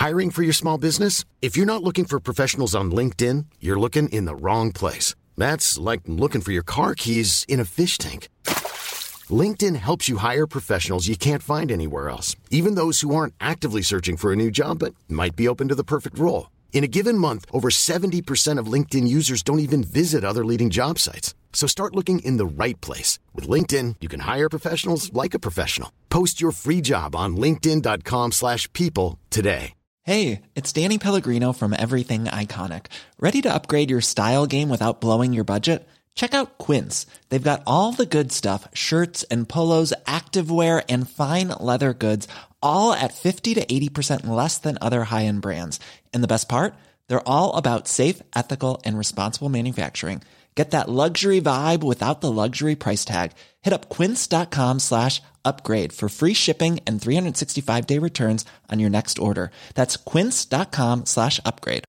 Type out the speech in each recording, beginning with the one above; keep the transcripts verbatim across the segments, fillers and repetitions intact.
Hiring for your small business? If you're not looking for professionals on LinkedIn, you're looking in the wrong place. That's like looking for your car keys in a fish tank. LinkedIn helps you hire professionals you can't find anywhere else, even those who aren't actively searching for a new job but might be open to the perfect role. In a given month, over seventy percent of LinkedIn users don't even visit other leading job sites. So start looking in the right place. With LinkedIn, you can hire professionals like a professional. Post your free job on linkedin.com slash people today. Hey, it's Danny Pellegrino from Everything Iconic. Ready to upgrade your style game without blowing your budget? Check out Quince. They've got all the good stuff, shirts and polos, activewear, and fine leather goods, all at fifty to eighty percent less than other high-end brands. And the best part? They're all about safe, ethical, and responsible manufacturing. Get that luxury vibe without the luxury price tag. Hit up quince.com slash upgrade for free shipping and three sixty-five day returns on your next order. That's quince.com slash upgrade.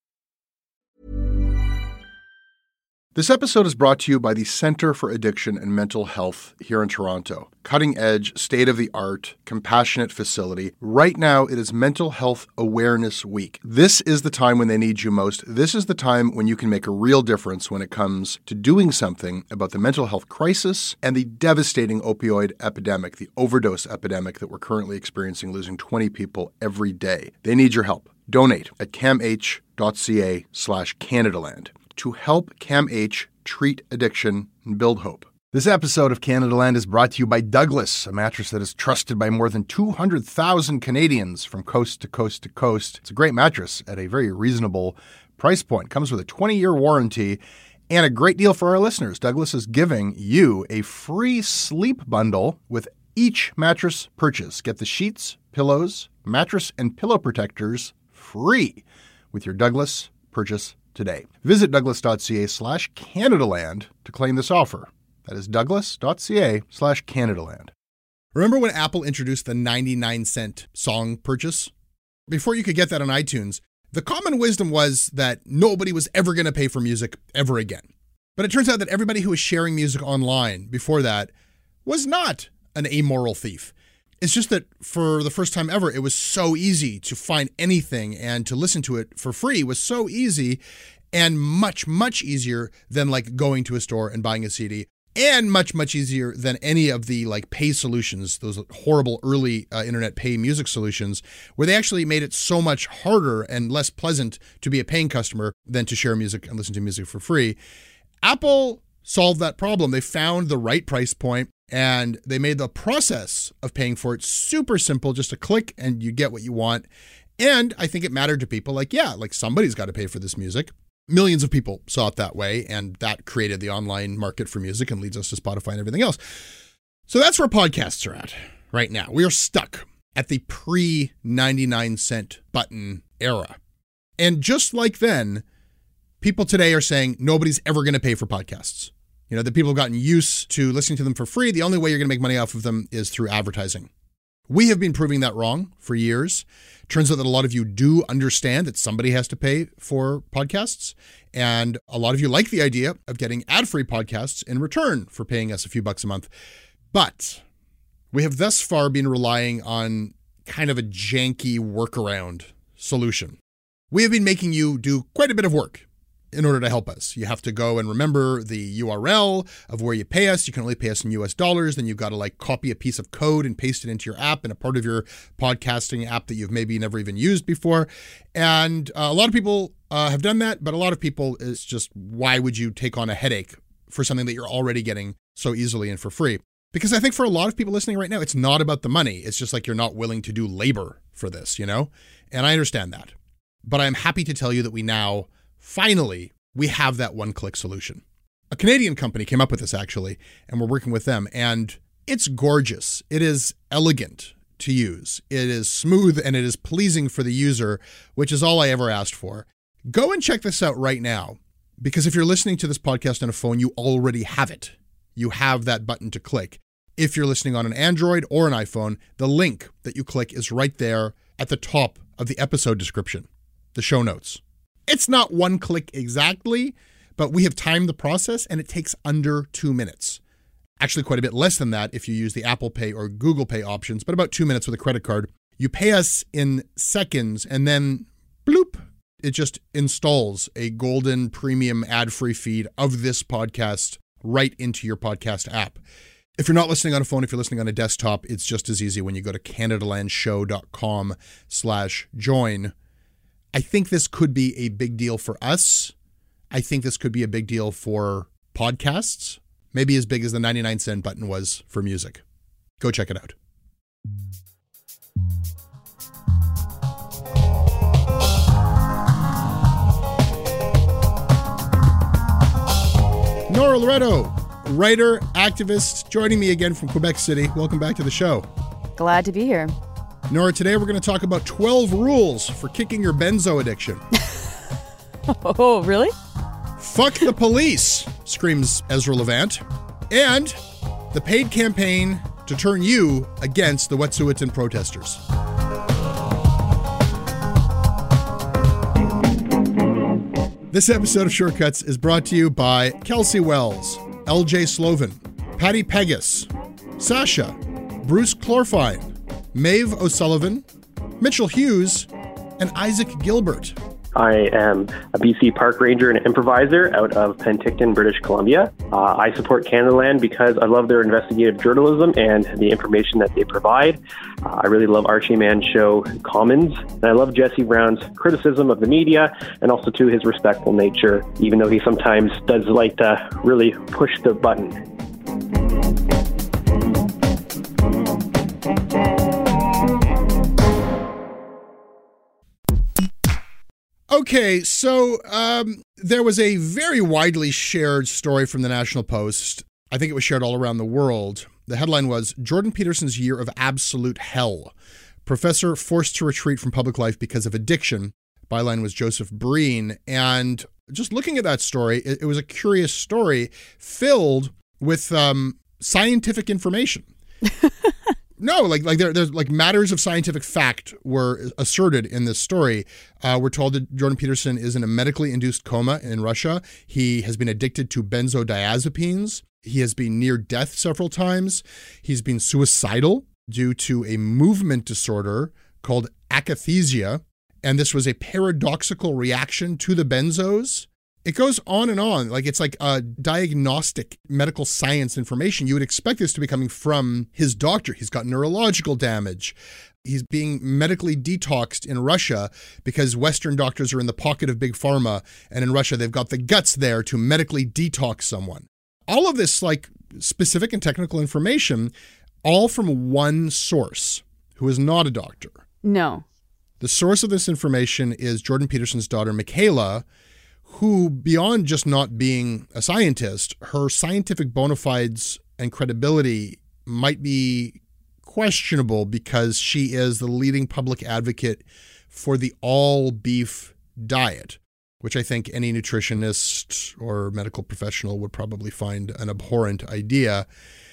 This episode is brought to you by the Center for Addiction and Mental Health here in Toronto. Cutting edge, state-of-the-art, compassionate facility. Right now, it is Mental Health Awareness Week. This is the time when they need you most. This is the time when you can make a real difference when it comes to doing something about the mental health crisis and the devastating opioid epidemic, the overdose epidemic that we're currently experiencing, losing twenty people every day. They need your help. Donate at camh.ca slash Canadaland. to help CAMH treat addiction and build hope. This episode of Canadaland is brought to you by Douglas, a mattress that is trusted by more than two hundred thousand Canadians from coast to coast to coast. It's a great mattress at a very reasonable price point. Comes with a twenty-year warranty and a great deal for our listeners. Douglas is giving you a free sleep bundle with each mattress purchase. Get the sheets, pillows, mattress, and pillow protectors free with your Douglas purchase today. Visit douglas.ca slash Canadaland to claim this offer. That is douglas.ca slash Canadaland. Remember when Apple introduced the ninety-nine cent song purchase? Before you could get that on iTunes, the common wisdom was that nobody was ever going to pay for music ever again. But it turns out that everybody who was sharing music online before that was not an amoral thief. It's just that for the first time ever, it was so easy to find anything and to listen to it for free was so easy and much, much easier than like going to a store and buying a C D and much, much easier than any of the like pay solutions, those horrible early uh, internet pay music solutions where they actually made it so much harder and less pleasant to be a paying customer than to share music and listen to music for free. Apple solved that problem. They found the right price point. And they made the process of paying for it super simple, just a click and you get what you want. And I think it mattered to people like, yeah, like somebody's got to pay for this music. Millions of people saw it that way. And that created the online market for music and leads us to Spotify and everything else. So that's where podcasts are at right now. We are stuck at the pre ninety-nine cent button era. And just like then, people today are saying nobody's ever going to pay for podcasts. You know, the people have gotten used to listening to them for free. The only way you're going to make money off of them is through advertising. We have been proving that wrong for years. Turns out that a lot of you do understand that somebody has to pay for podcasts. And a lot of you like the idea of getting ad-free podcasts in return for paying us a few bucks a month. But we have thus far been relying on kind of a janky workaround solution. We have been making you do quite a bit of work in order to help us. You have to go and remember the U R L of where you pay us. You can only pay us in U S dollars. Then you've got to like copy a piece of code and paste it into your app in a part of your podcasting app that you've maybe never even used before. And uh, a lot of people uh, have done that, but a lot of people, it's just, why would you take on a headache for something that you're already getting so easily and for free? Because I think for a lot of people listening right now, it's not about the money. It's just like you're not willing to do labor for this, you know? And I understand that. But I'm happy to tell you that we now finally, we have that one-click solution. A Canadian company came up with this, actually, and we're working with them. And it's gorgeous. It is elegant to use. It is smooth, and it is pleasing for the user, which is all I ever asked for. Go and check this out right now, because if you're listening to this podcast on a phone, you already have it. You have that button to click. If you're listening on an Android or an iPhone, the link that you click is right there at the top of the episode description, the show notes. It's not one click exactly, but we have timed the process and it takes under two minutes. Actually, quite a bit less than that if you use the Apple Pay or Google Pay options, but about two minutes with a credit card. You pay us in seconds and then bloop, it just installs a golden premium ad-free feed of this podcast right into your podcast app. If you're not listening on a phone, if you're listening on a desktop, it's just as easy when you go to canadalandshow.com slash join. I think this could be a big deal for us. I think this could be a big deal for podcasts, maybe as big as the ninety-nine cent button was for music. Go check it out. Nora Loretto, writer, activist, joining me again from Quebec City. Welcome back to the show. Glad to be here. Nora, today we're going to talk about twelve rules for kicking your benzo addiction. Oh, really? Fuck the police, screams Ezra Levant. And the paid campaign to turn you against the Wet'suwet'en protesters. This episode of Shortcuts is brought to you by Kelsey Wells, L J Sloven, Patty Pegas, Sasha, Bruce Clorfine, Maeve O'Sullivan, Mitchell Hughes, and Isaac Gilbert. I am a B C park ranger and improviser out of Penticton, British Columbia. Uh, I support Canadaland because I love their investigative journalism and the information that they provide. Uh, I really love Archie Mann's show Commons, and I love Jesse Brown's criticism of the media and also to his respectful nature, even though he sometimes does like to really push the button. Okay, so um, there was a very widely shared story from the National Post. I think it was shared all around the world. The headline was, Jordan Peterson's Year of Absolute Hell. Professor forced to retreat from public life because of addiction. Byline was Joseph Breen. And just looking at that story, it, it was a curious story filled with um, scientific information. No, like like there, there's like matters of scientific fact were asserted in this story. Uh, we're told that Jordan Peterson is in a medically induced coma in Russia. He has been addicted to benzodiazepines. He has been near death several times. He's been suicidal due to a movement disorder called akathisia. And this was a paradoxical reaction to the benzos. It goes on and on. Like it's like a diagnostic medical science information. You would expect this to be coming from his doctor. He's got neurological damage. He's being medically detoxed in Russia because Western doctors are in the pocket of Big Pharma. And in Russia, they've got the guts there to medically detox someone. All of this like specific and technical information, all from one source who is not a doctor. No. The source of this information is Jordan Peterson's daughter, Michaela, who, beyond just not being a scientist, her scientific bona fides and credibility might be questionable because she is the leading public advocate for the all-beef diet, which I think any nutritionist or medical professional would probably find an abhorrent idea.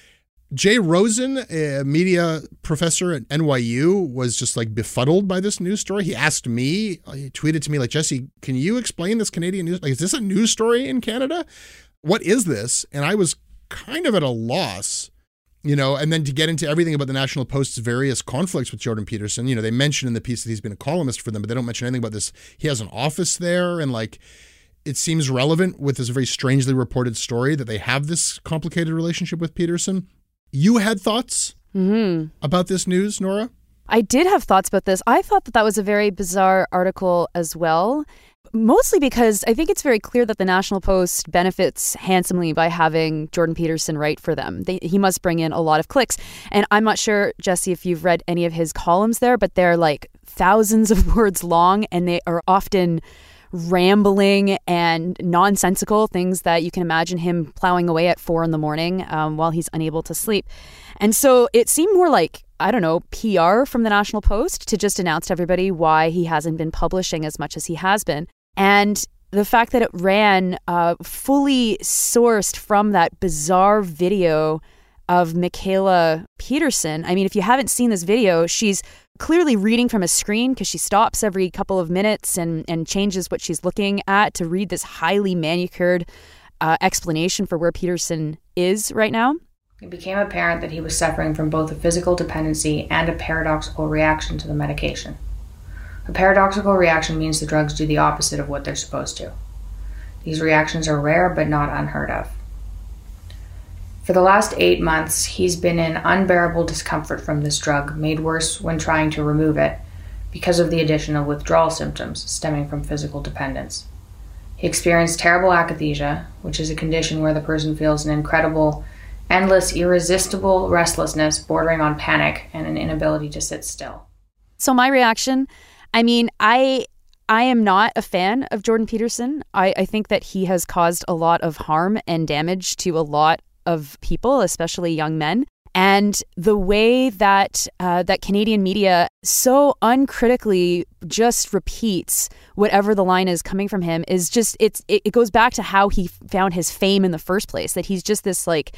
Jay Rosen, a media professor at N Y U, was just like befuddled by this news story. He asked me, he tweeted to me like, Jesse, can you explain this Canadian news? Like, is this a news story in Canada? What is this? And I was kind of at a loss, you know, and then to get into everything about the National Post's various conflicts with Jordan Peterson. You know, they mention in the piece that he's been a columnist for them, but they don't mention anything about this. He has an office there, and like, it seems relevant with this very strangely reported story that they have this complicated relationship with Peterson. You had thoughts mm-hmm. about this news, Nora? I did have thoughts about this. I thought that that was a very bizarre article as well, mostly because I think it's very clear that the National Post benefits handsomely by having Jordan Peterson write for them. They, he must bring in a lot of clicks. And I'm not sure, Jesse, if you've read any of his columns there, but they're like thousands of words long, and they are often rambling and nonsensical, things that you can imagine him plowing away at four in the morning um, while he's unable to sleep. And so it seemed more like, I don't know, P R from the National Post to just announce to everybody why he hasn't been publishing as much as he has been. And the fact that it ran uh, fully sourced from that bizarre video of Michaela Peterson. I mean, if you haven't seen this video, she's clearly reading from a screen because she stops every couple of minutes and, and changes what she's looking at to read this highly manicured uh, explanation for where Peterson is right now. It became apparent that he was suffering from both a physical dependency and a paradoxical reaction to the medication. A paradoxical reaction means the drugs do the opposite of what they're supposed to. These reactions are rare but not unheard of. For the last eight months, he's been in unbearable discomfort from this drug, made worse when trying to remove it, because of the addition of withdrawal symptoms stemming from physical dependence. He experienced terrible akathisia, which is a condition where the person feels an incredible, endless, irresistible restlessness bordering on panic and an inability to sit still. So my reaction, I mean, I I am not a fan of Jordan Peterson. I, I think that he has caused a lot of harm and damage to a lot of people, especially young men. And the way that uh, that Canadian media so uncritically just repeats whatever the line is coming from him is just, it's it, it goes back to how he found his fame in the first place, that he's just this like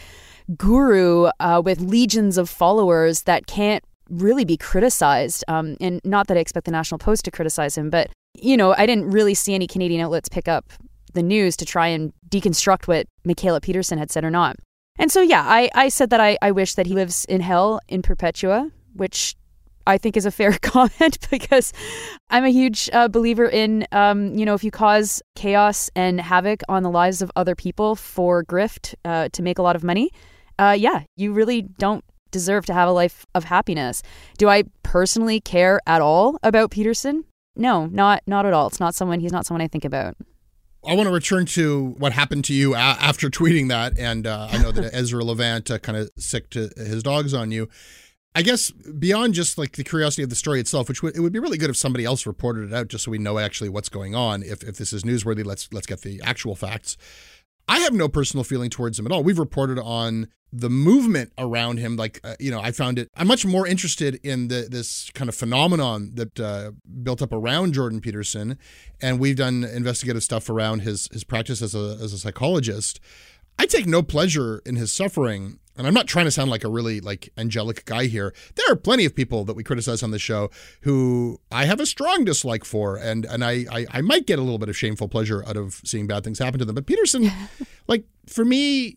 guru uh, with legions of followers that can't really be criticized. Um, and not that I expect the National Post to criticize him, but, you know, I didn't really see any Canadian outlets pick up the news to try and deconstruct what Mikhaila Peterson had said or not. And so, yeah, I, I said that I, I wish that he lives in hell in perpetua, which I think is a fair comment because I'm a huge uh, believer in, um, you know, if you cause chaos and havoc on the lives of other people for grift uh, to make a lot of money, uh, yeah, you really don't deserve to have a life of happiness. Do I personally care at all about Peterson? No, not not at all. It's not someone, he's not someone I think about. I want to return to what happened to you a- after tweeting that, and uh, I know that Ezra Levant uh, kind of sicked his dogs on you. I guess beyond just like the curiosity of the story itself, which w- it would be really good if somebody else reported it out, just so we know actually what's going on. If if this is newsworthy, let's let's get the actual facts. I have no personal feeling towards him at all. We've reported on the movement around him. Like, uh, you know, I found it, I'm much more interested in the this kind of phenomenon that uh, built up around Jordan Peterson. And we've done investigative stuff around his his practice as a as a psychologist. I take no pleasure in his suffering. And I'm not trying to sound like a really like angelic guy here. There are plenty of people that we criticize on this show who I have a strong dislike for. And and I, I, I might get a little bit of shameful pleasure out of seeing bad things happen to them. But Peterson, like for me,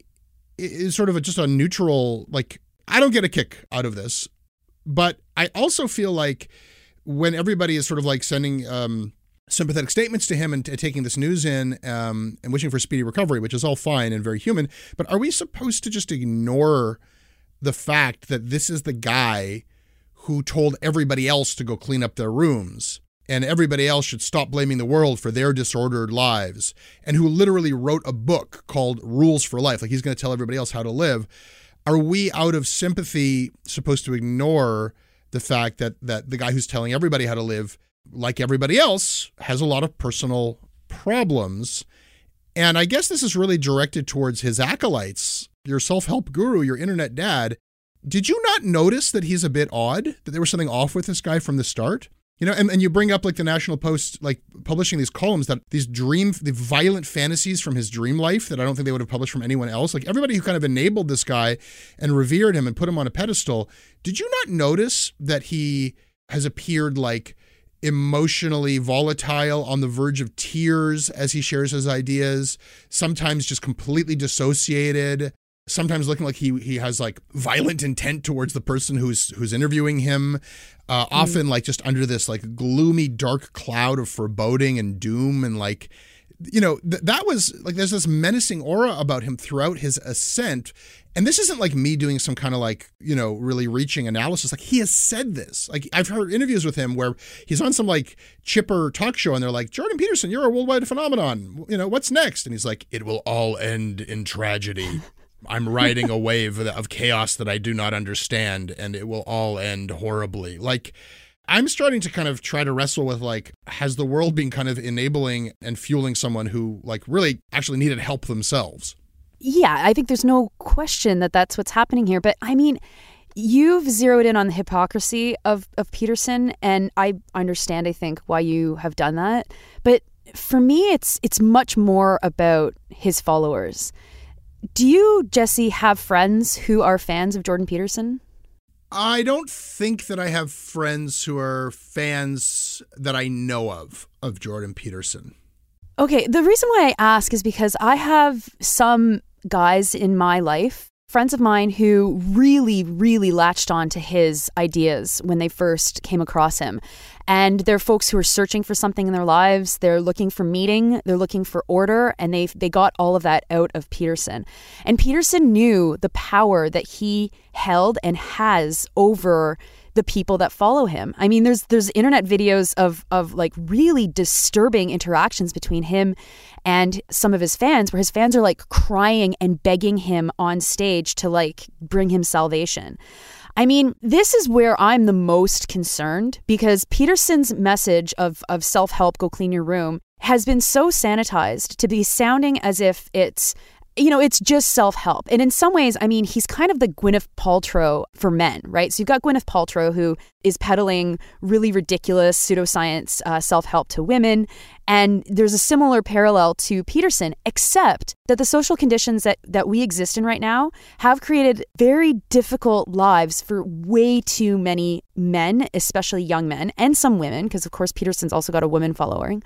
is sort of a, just a neutral, like I don't get a kick out of this. But I also feel like when everybody is sort of like sending um, sympathetic statements to him and t- taking this news in um, and wishing for speedy recovery, which is all fine and very human. But are we supposed to just ignore the fact that this is the guy who told everybody else to go clean up their rooms and everybody else should stop blaming the world for their disordered lives, and who literally wrote a book called Rules for Life? Like he's going to tell everybody else how to live. Are we out of sympathy supposed to ignore the fact that that the guy who's telling everybody how to live, like everybody else, has a lot of personal problems? And I guess this is really directed towards his acolytes, your self-help guru, your internet dad. Did you not notice that he's a bit odd, that there was something off with this guy from the start? You know, and, and you bring up like the National Post, like publishing these columns that these dream, the violent fantasies from his dream life that I don't think they would have published from anyone else. Like everybody who kind of enabled this guy and revered him and put him on a pedestal. Did you not notice that he has appeared like emotionally volatile, on the verge of tears as he shares his ideas, sometimes just completely dissociated, sometimes looking like he he has like violent intent towards the person who's who's interviewing him, uh, often like just under this like gloomy dark cloud of foreboding and doom, and like, you know, th- that was like there's this menacing aura about him throughout his ascent. And this isn't like me doing some kind of like, you know, really reaching analysis. Like he has said this. Like I've heard interviews with him where he's on some like chipper talk show and they're like, Jordan Peterson, you're a worldwide phenomenon. You know, what's next? And he's like, it will all end in tragedy. I'm riding a wave of chaos that I do not understand, and it will all end horribly. Like, I'm starting to kind of try to wrestle with like, has the world been kind of enabling and fueling someone who like really actually needed help themselves? Yeah, I think there's no question that that's what's happening here. But I mean, you've zeroed in on the hypocrisy of, of Peterson, and I understand, I think, why you have done that. But for me, it's it's much more about his followers. Do you, Jesse, have friends who are fans of Jordan Peterson? I don't think that I have friends who are fans that I know of, of Jordan Peterson. Okay, the reason why I ask is because I have some guys in my life friends of mine who really, really latched on to his ideas when they first came across him. And they're folks who are searching for something in their lives. They're looking for meaning. They're looking for order. And they they got all of that out of Peterson. And Peterson knew the power that he held and has over the people that follow him. I mean, there's there's internet videos of of like really disturbing interactions between him and some of his fans, where his fans are like crying and begging him on stage to like bring him salvation. I mean, this is where I'm the most concerned, because Peterson's message of of self-help, go clean your room, has been so sanitized to be sounding as if it's, you know, it's just self-help. And in some ways, I mean, he's kind of the Gwyneth Paltrow for men, right? So you've got Gwyneth Paltrow, who is peddling really ridiculous pseudoscience uh, self-help to women. And there's a similar parallel to Peterson, except that the social conditions that, that we exist in right now have created very difficult lives for way too many men, especially young men, and some women, because of course Peterson's also got a woman following.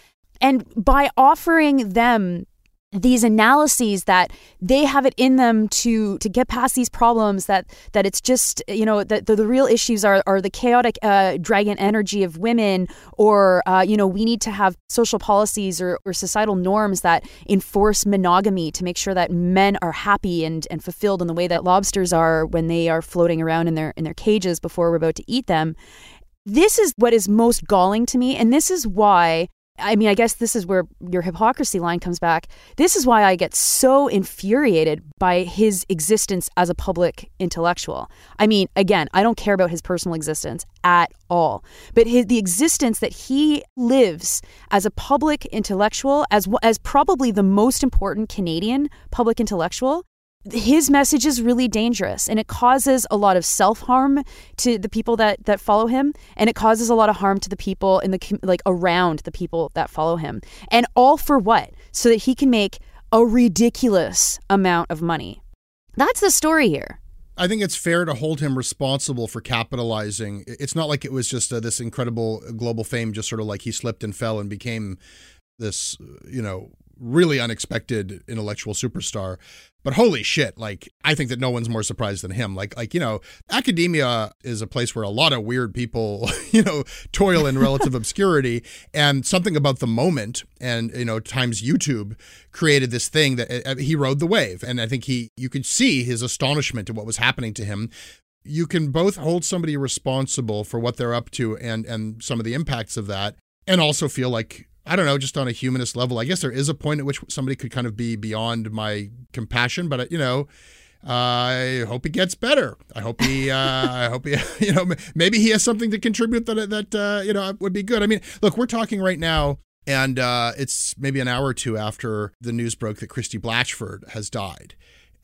And by offering them these analyses that they have it in them to to get past these problems, that that it's just, you know, that the, the real issues are are the chaotic uh, dragon energy of women, or, uh, you know, we need to have social policies or, or societal norms that enforce monogamy to make sure that men are happy and, and fulfilled in the way that lobsters are when they are floating around in their in their cages before we're about to eat them. This is what is most galling to me, and this is why, I mean, I guess this is where your hypocrisy line comes back. This is why I get so infuriated by his existence as a public intellectual. I mean, again, I don't care about his personal existence at all. But his, the existence that he lives as a public intellectual, as as probably the most important Canadian public intellectual, his message is really dangerous, and it causes a lot of self-harm to the people that, that follow him, and it causes a lot of harm to the people in the like around the people that follow him. And all for what? So that he can make a ridiculous amount of money. That's the story here. I think it's fair to hold him responsible for capitalizing. It's not like it was just uh, this incredible global fame, just sort of like he slipped and fell and became this, you know, really unexpected intellectual superstar. But holy shit, like, I think that no one's more surprised than him. Like, like, you know, academia is a place where a lot of weird people, you know, toil in relative obscurity. And something about the moment and, you know, times YouTube created this thing that uh, he rode the wave. And I think he, you could see his astonishment at what was happening to him. You can both hold somebody responsible for what they're up to and, and some of the impacts of that, and also feel like, I don't know, just on a humanist level, I guess there is a point at which somebody could kind of be beyond my compassion, but, you know, uh, I hope he gets better. I hope he, uh, I hope he, you know, maybe he has something to contribute that, that uh, you know, would be good. I mean, look, we're talking right now, and uh, it's maybe an hour or two after the news broke that Christy Blatchford has died.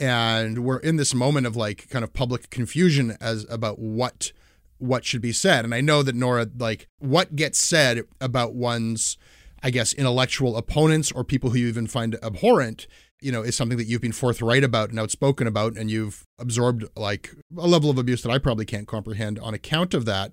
And we're in this moment of like kind of public confusion as about what what should be said. And I know that, Nora, like, what gets said about one's, I guess, intellectual opponents or people who you even find abhorrent, you know, is something that you've been forthright about and outspoken about, and you've absorbed like a level of abuse that I probably can't comprehend on account of that.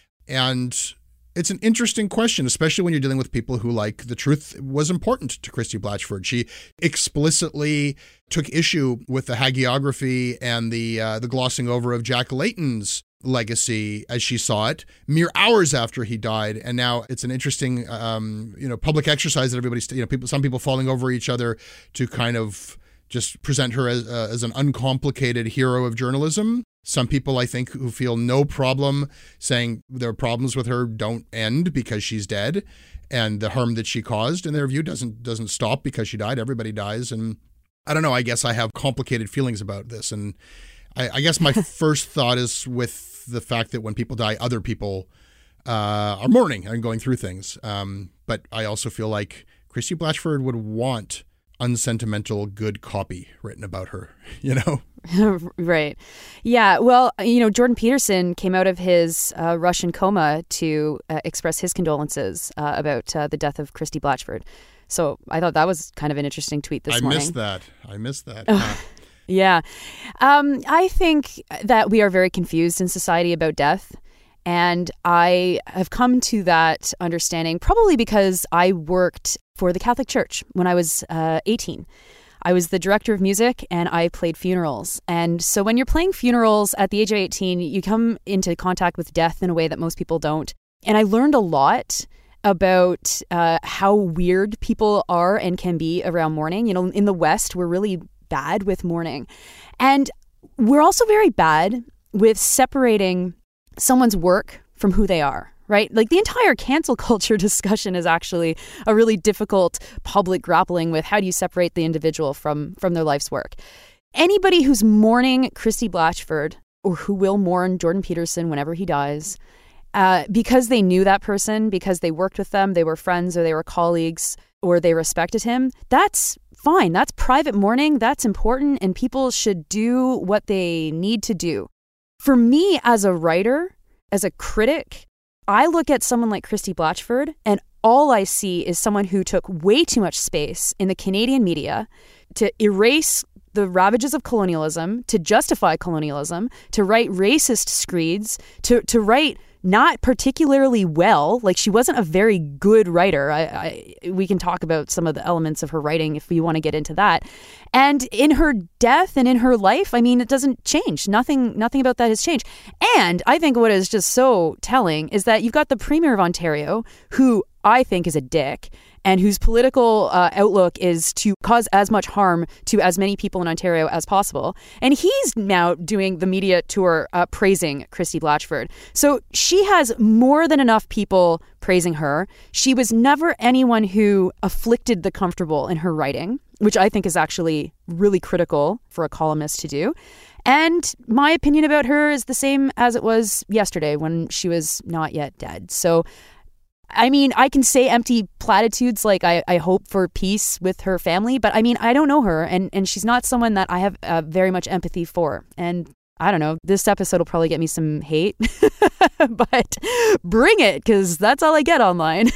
And it's an interesting question, especially when you're dealing with people who, like, the truth was important to Christy Blatchford. She explicitly took issue with the hagiography and the uh, the glossing over of Jack Layton's legacy as she saw it mere hours after he died. And now it's an interesting, um, you know, public exercise that everybody's, you know, people, some people falling over each other to kind of just present her as, uh, as an uncomplicated hero of journalism. Some people, I think, who feel no problem saying their problems with her don't end because she's dead, and the harm that she caused, in their view, doesn't doesn't stop because she died. Everybody dies. And I don't know, I guess I have complicated feelings about this. And I, I guess my first thought is with the fact that when people die, other people uh, are mourning and going through things. Um, but I also feel like Christy Blatchford would want unsentimental, good copy written about her, you know? Right. Yeah. Well, you know, Jordan Peterson came out of his uh, Russian coma to uh, express his condolences uh, about uh, the death of Christy Blatchford. So I thought that was kind of an interesting tweet this I morning. I missed that. I missed that. Uh, Yeah. Um, I think that we are very confused in society about death. And I have come to that understanding probably because I worked for the Catholic Church when I was uh, eighteen. I was the director of music and I played funerals. And so when you're playing funerals at the age of eighteen, you come into contact with death in a way that most people don't. And I learned a lot about uh, how weird people are and can be around mourning. You know, in the West, we're really bad with mourning. And we're also very bad with separating someone's work from who they are, right? Like the entire cancel culture discussion is actually a really difficult public grappling with how do you separate the individual from, from their life's work. Anybody who's mourning Christy Blatchford or who will mourn Jordan Peterson whenever he dies, Uh, because they knew that person, because they worked with them, they were friends or they were colleagues or they respected him, that's fine. That's private mourning. That's important. And people should do what they need to do. For me as a writer, as a critic, I look at someone like Christy Blatchford and all I see is someone who took way too much space in the Canadian media to erase the ravages of colonialism, to justify colonialism, to write racist screeds, to, to write not particularly well. Like she wasn't a very good writer. I, I, we can talk about some of the elements of her writing if we want to get into that. And in her death and in her life, I mean, it doesn't change. Nothing, nothing about that has changed. And I think what is just so telling is that you've got the Premier of Ontario, who I think is a dick, and whose political uh, outlook is to cause as much harm to as many people in Ontario as possible. And he's now doing the media tour uh, praising Christy Blatchford. So she has more than enough people praising her. She was never anyone who afflicted the comfortable in her writing, which I think is actually really critical for a columnist to do. And my opinion about her is the same as it was yesterday when she was not yet dead. So I mean, I can say empty platitudes like I, I hope for peace with her family, but I mean, I don't know her, and, and she's not someone that I have uh, very much empathy for. And I don't know, this episode will probably get me some hate, but bring it, because that's all I get online.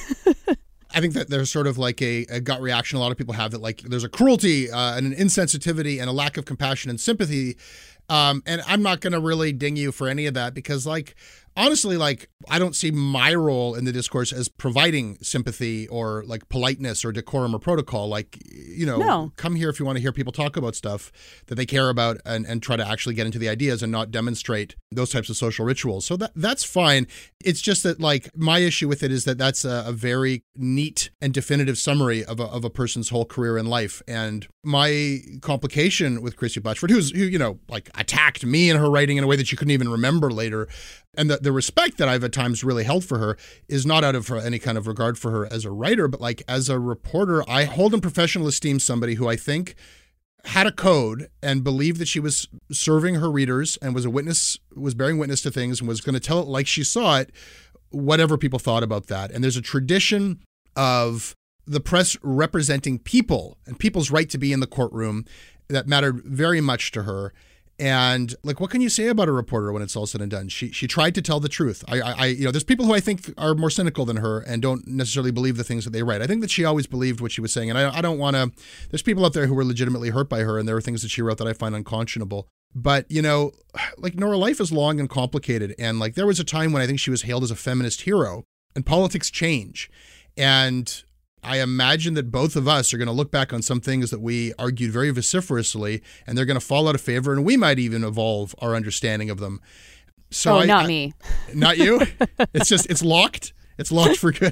I think that there's sort of like a, a gut reaction a lot of people have that like there's a cruelty uh, and an insensitivity and a lack of compassion and sympathy. Um, and I'm not going to really ding you for any of that because like, honestly, like I don't see my role in the discourse as providing sympathy or like politeness or decorum or protocol. Like, you know, no. Come here if you want to hear people talk about stuff that they care about and, and try to actually get into the ideas and not demonstrate those types of social rituals. So that that's fine. It's just that like my issue with it is that that's a, a very neat and definitive summary of a, of a person's whole career in life. And my complication with Christy Blatchford, who's, who, you know, like attacked me in her writing in a way that you couldn't even remember later. And the, the respect that I've at times really held for her is not out of any kind of regard for her as a writer, but like as a reporter, I hold in professional esteem somebody who I think had a code and believed that she was serving her readers and was a witness, was bearing witness to things and was going to tell it like she saw it, whatever people thought about that. And there's a tradition of the press representing people and people's right to be in the courtroom that mattered very much to her. And like, what can you say about a reporter when it's all said and done? She she tried to tell the truth. I, I, you know, there's people who I think are more cynical than her and don't necessarily believe the things that they write. I think that she always believed what she was saying. And I, I don't want to, there's people out there who were legitimately hurt by her. And there are things that she wrote that I find unconscionable. But, you know, like Nora, life is long and complicated. And like, there was a time when I think she was hailed as a feminist hero and politics change. And I imagine that both of us are going to look back on some things that we argued very vociferously, and they're going to fall out of favor, and we might even evolve our understanding of them. So oh, I, not I, me. Not you? It's just, it's locked. It's locked for good.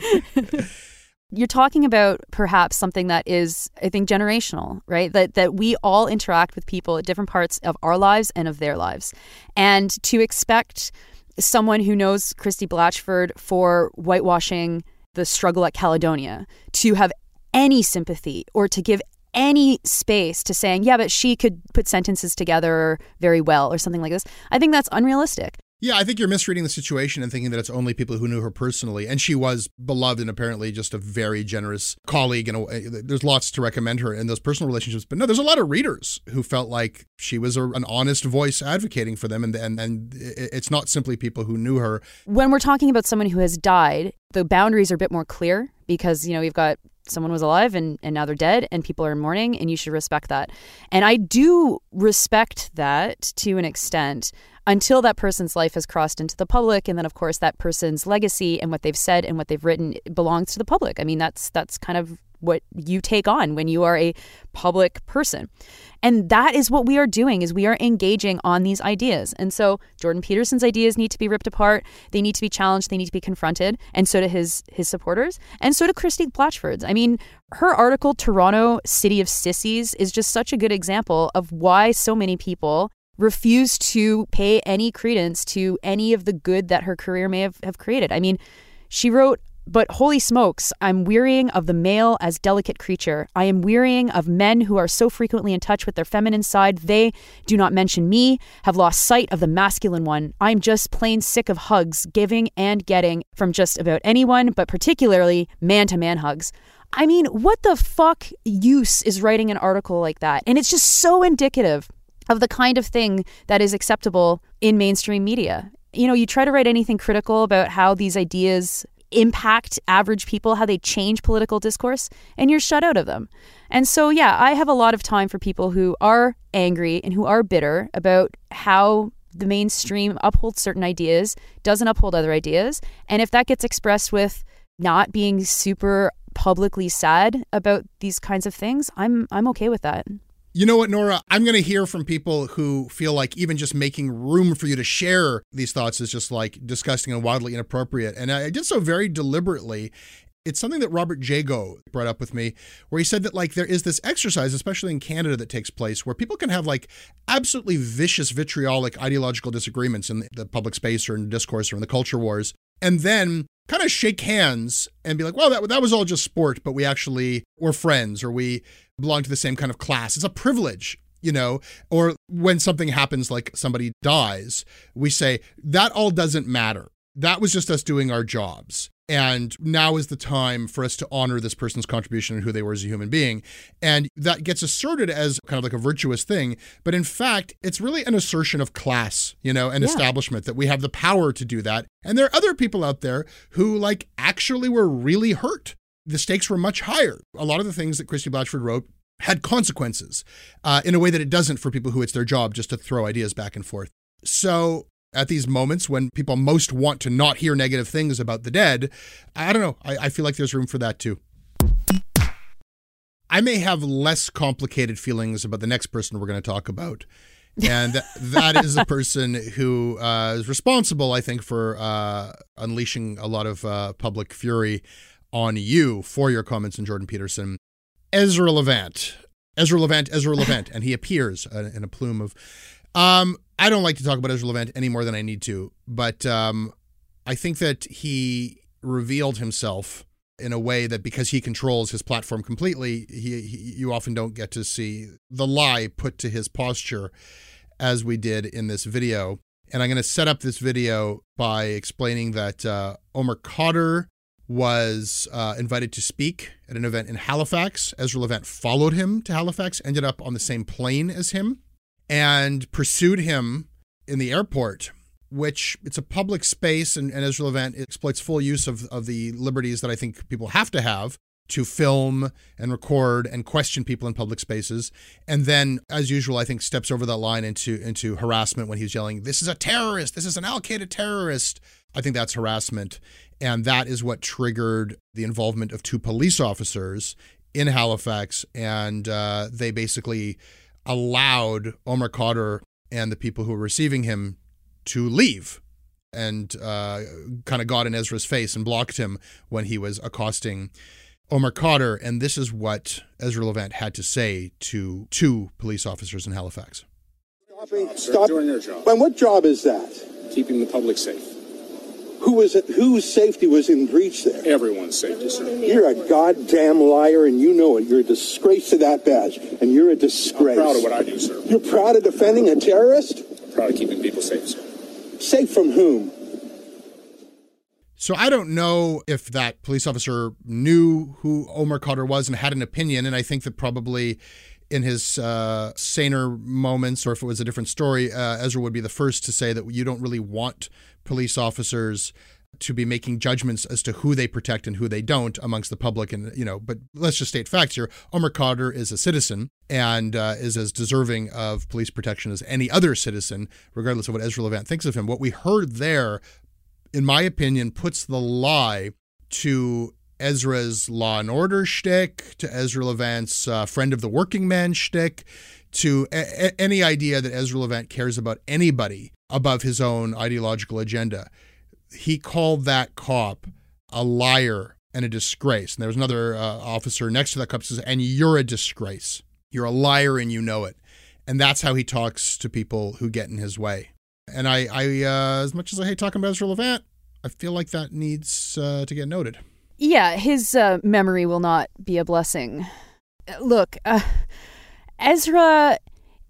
You're talking about perhaps something that is, I think, generational, right? That that we all interact with people at different parts of our lives and of their lives. And to expect someone who knows Christy Blatchford for whitewashing the struggle at Caledonia to have any sympathy or to give any space to saying, yeah, but she could put sentences together very well or something like this, I think that's unrealistic. Yeah, I think you're misreading the situation and thinking that it's only people who knew her personally. And she was beloved and apparently just a very generous colleague. And there's lots to recommend her in those personal relationships. But no, there's a lot of readers who felt like she was a, an honest voice advocating for them. And, and, and it's not simply people who knew her. When we're talking about someone who has died, the boundaries are a bit more clear because, you know, we've got someone was alive and, and now they're dead and people are in mourning and you should respect that. And I do respect that to an extent until that person's life has crossed into the public. And then, of course, that person's legacy and what they've said and what they've written belongs to the public. I mean, that's that's kind of what you take on when you are a public person. And that is what we are doing, is we are engaging on these ideas. And so Jordan Peterson's ideas need to be ripped apart. They need to be challenged. They need to be confronted. And so do his his supporters. And so do Christy Blatchford's. I mean, her article, Toronto, City of Sissies, is just such a good example of why so many people refuse to pay any credence to any of the good that her career may have, have created. I mean, she wrote, "But holy smokes, I'm wearying of the male as delicate creature. I am wearying of men who are so frequently in touch with their feminine side. They, do not mention me, have lost sight of the masculine one. I'm just plain sick of hugs, giving and getting from just about anyone, but particularly man-to-man hugs." I mean, what the fuck use is writing an article like that? And it's just so indicative of the kind of thing that is acceptable in mainstream media. You know, you try to write anything critical about how these ideas impact average people, how they change political discourse, and you're shut out of them. And so, yeah, I have a lot of time for people who are angry and who are bitter about how the mainstream upholds certain ideas, doesn't uphold other ideas. And if that gets expressed with not being super publicly sad about these kinds of things, I'm I'm okay with that. You know what, Nora? I'm going to hear from people who feel like even just making room for you to share these thoughts is just like disgusting and wildly inappropriate. And I did so very deliberately. It's something that Robert Jago brought up with me, where he said that like there is this exercise, especially in Canada, that takes place where people can have like absolutely vicious, vitriolic ideological disagreements in the public space or in discourse or in the culture wars, and then kind of shake hands and be like, well, that, that was all just sport, but we actually were friends, or we belong to the same kind of class. It's a privilege, you know, or when something happens, like somebody dies, we say that all doesn't matter. That was just us doing our jobs. And now is the time for us to honor this person's contribution and who they were as a human being. And that gets asserted as kind of like a virtuous thing. But in fact, it's really an assertion of class, you know, and yeah. establishment, that we have the power to do that. And there are other people out there who like actually were really hurt. The stakes were much higher. A lot of the things that Christy Blatchford wrote had consequences uh, in a way that it doesn't for people who it's their job just to throw ideas back and forth. So at these moments when people most want to not hear negative things about the dead, I don't know. I, I feel like there's room for that too. I may have less complicated feelings about the next person we're going to talk about. And that, that is a person who uh, is responsible, I think, for uh, unleashing a lot of uh, public fury on you for your comments on Jordan Peterson. Ezra Levant. Ezra Levant, Ezra Levant. And he appears uh, in a plume of... Um, I don't like to talk about Ezra Levant any more than I need to, but um, I think that he revealed himself in a way that because he controls his platform completely, he, he you often don't get to see the lie put to his posture as we did in this video. And I'm going to set up this video by explaining that uh, Omar Khadr was uh, invited to speak at an event in Halifax. Ezra Levant followed him to Halifax, ended up on the same plane as him, and pursued him in the airport, which it's a public space, and, and Ezra Levant exploits full use of, of the liberties that I think people have to have to film and record and question people in public spaces. And then, as usual, I think steps over that line into, into harassment when he's yelling, "This is a terrorist, this is an Al-Qaeda terrorist." I think that's harassment. And that is what triggered the involvement of two police officers in Halifax. And uh, they basically allowed Omar Khadr and the people who were receiving him to leave, and uh, kind of got in Ezra's face and blocked him when he was accosting Omar Khadr. And this is what Ezra Levant had to say to two police officers in Halifax. Stop. Stop. Doing your job. And what job is that? Keeping the public safe. Who was it? Whose safety was in breach there? Everyone's safety, sir. You're a goddamn liar, and you know it. You're a disgrace to that badge, and you're a disgrace. I'm proud of what I do, sir. You're proud of defending a terrorist? I'm proud of keeping people safe, sir. Safe from whom? So I don't know if that police officer knew who Omar Khadr was and had an opinion, and I think that probably in his uh, saner moments, or if it was a different story, uh, Ezra would be the first to say that you don't really want police officers to be making judgments as to who they protect and who they don't amongst the public. And, you know, but let's just state facts here. Omar Khadr is a citizen and uh, is as deserving of police protection as any other citizen, regardless of what Ezra Levant thinks of him. What we heard there, in my opinion, puts the lie to Ezra's Law and Order shtick, to Ezra Levant's uh, Friend of the Working Man shtick, to a- a- any idea that Ezra Levant cares about anybody above his own ideological agenda. He called that cop a liar and a disgrace. And there was another uh, officer next to that cop who says, and you're a disgrace. You're a liar and you know it. And that's how he talks to people who get in his way. And I, I uh, as much as I hate talking about Ezra Levant, I feel like that needs uh, to get noted. Yeah, his uh, memory will not be a blessing. Look, uh, Ezra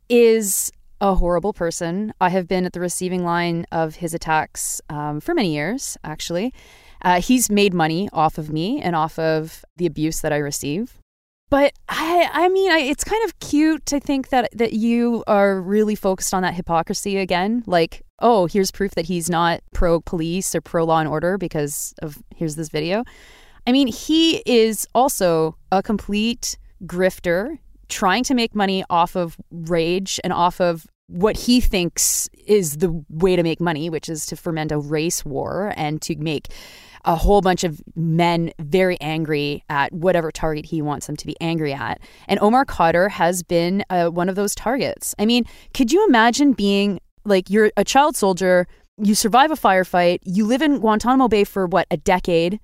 is a horrible person. I have been at the receiving line of his attacks um, for many years, actually. Uh, he's made money off of me and off of the abuse that I receive. But I, I mean, I, it's kind of cute to think that that you are really focused on that hypocrisy again. Like, oh, here's proof that he's not pro-police or pro-law and order because of, here's this video. I mean, he is also a complete grifter trying to make money off of rage and off of what he thinks is the way to make money, which is to foment a race war and to make a whole bunch of men very angry at whatever target he wants them to be angry at. And Omar Khadr has been uh, one of those targets. I mean, could you imagine being like, you're a child soldier, you survive a firefight, you live in Guantanamo Bay for what, a decade?